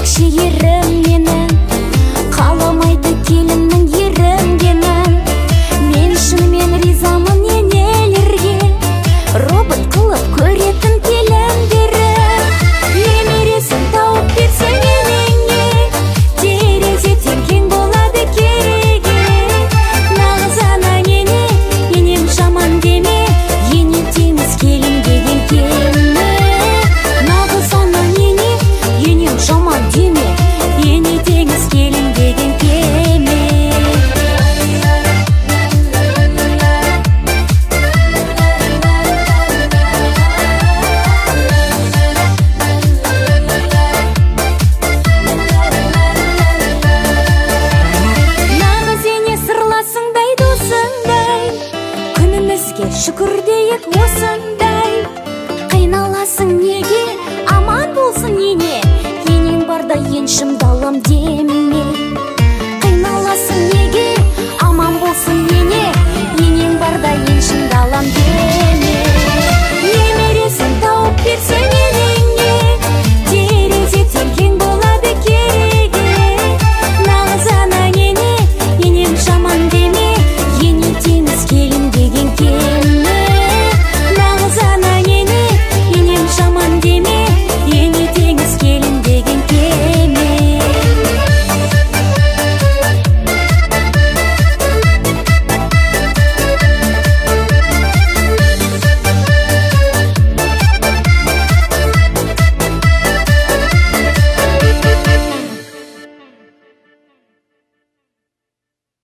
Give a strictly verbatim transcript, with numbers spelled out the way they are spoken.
ерекше ерім менің, қаламайды келіннің ерінгенін. Мен шынымен ризамын енелерге, робот қылып көретін келіндері. Немересін тауып берсең енеңе, терезеден кең болады кереге. Нағыз анаң ене, енем жаман деме, ене теңіз келін деген кеме. Нағыз анаң ене, енем жаман деме, ене теңіз келін деген кеме. Нағыз ене сырласыңдай досыңдай, күнімізге шүкір дейік осындай. Қиналасың неге, аман болсын ене, енең барда еншім далам де.